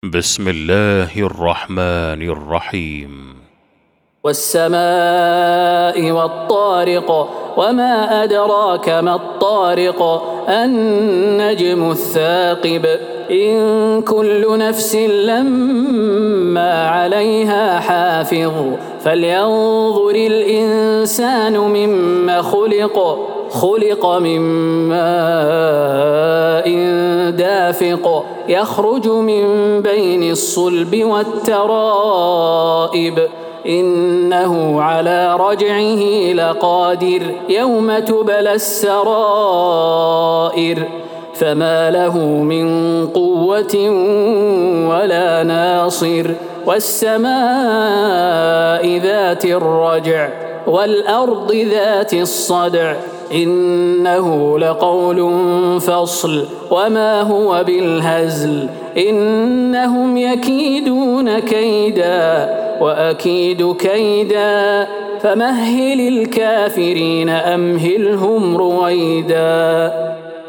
بسم الله الرحمن الرحيم. والسماء والطارق وما أدراك ما الطارق النجم الثاقب إن كل نفس لما عليها حافظ فلينظر الإنسان مما خلق من ماء دافق يخرج من بين الصلب والترائب إنه على رجعه لقادر يوم تبلى السرائر فما له من قوة ولا ناصر والسماء ذات الرجع والأرض ذات الصدع إنه لقول فصل وما هو بالهزل إنهم يكيدون كيدا وأكيد كيدا فمهل الكافرين أمهلهم رويدا.